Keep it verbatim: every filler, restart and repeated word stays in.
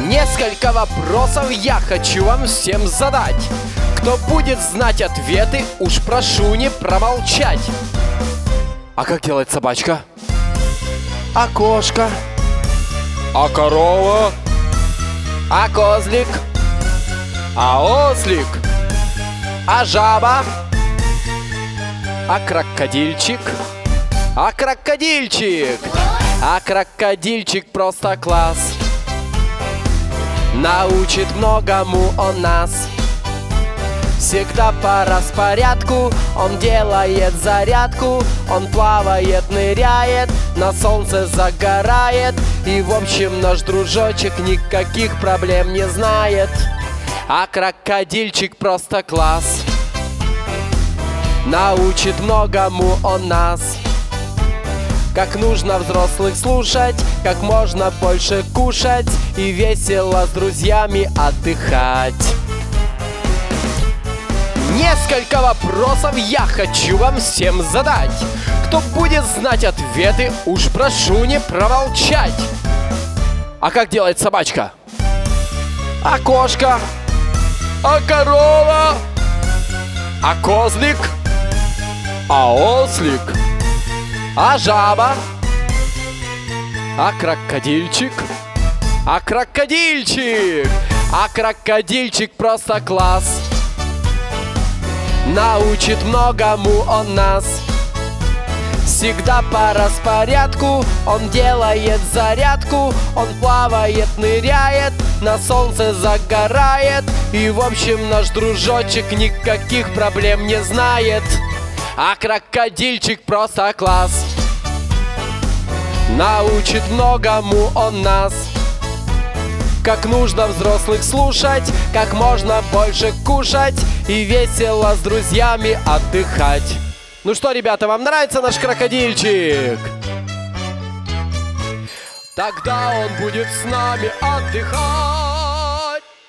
Несколько вопросов я хочу вам всем задать. Кто будет знать ответы, уж прошу не промолчать. А как делает собачка? А кошка? А корова? А козлик? А ослик? А жаба? А крокодильчик? А крокодильчик? А крокодильчик просто класс. Научит многому он нас. Всегда по распорядку он делает зарядку. Он плавает, ныряет, на солнце загорает. И в общем наш дружочек никаких проблем не знает. А крокодильчик просто класс. Научит многому он нас. Как нужно взрослых слушать, как можно больше кушать и весело с друзьями отдыхать. Несколько вопросов я хочу вам всем задать. Кто будет знать ответы, уж прошу не промолчать. А как делает собачка? А кошка? А корова? А козлик? А ослик? А жаба? А крокодильчик? А крокодильчик? А крокодильчик просто класс. Научит многому он нас. Всегда по распорядку он делает зарядку. Он плавает, ныряет, на солнце загорает. И в общем наш дружочек никаких проблем не знает. А крокодильчик просто класс. Научит многому он нас. Как нужно взрослых слушать, как можно больше кушать и весело с друзьями отдыхать. Ну что, ребята, вам нравится наш крокодильчик? Тогда он будет с нами отдыхать.